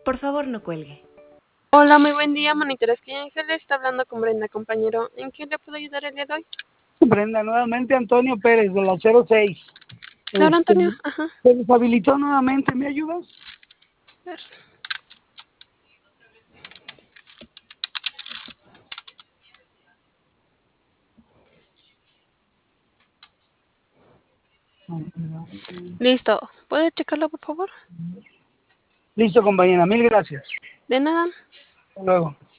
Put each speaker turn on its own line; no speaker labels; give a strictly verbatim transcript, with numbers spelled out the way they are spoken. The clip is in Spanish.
Por favor, no cuelgue.
Hola, muy buen día, monitores que Ángel está hablando con Brenda, compañero. ¿En qué le puedo ayudar el día de hoy?
Brenda, nuevamente Antonio Pérez de la cero seis.
Claro,
Este,
Antonio, ajá.
se deshabilitó nuevamente, ¿me ayudas?
A ver. Listo. ¿Puede checarlo, por favor?
Listo, compañera, mil gracias.
De nada.
Hasta luego.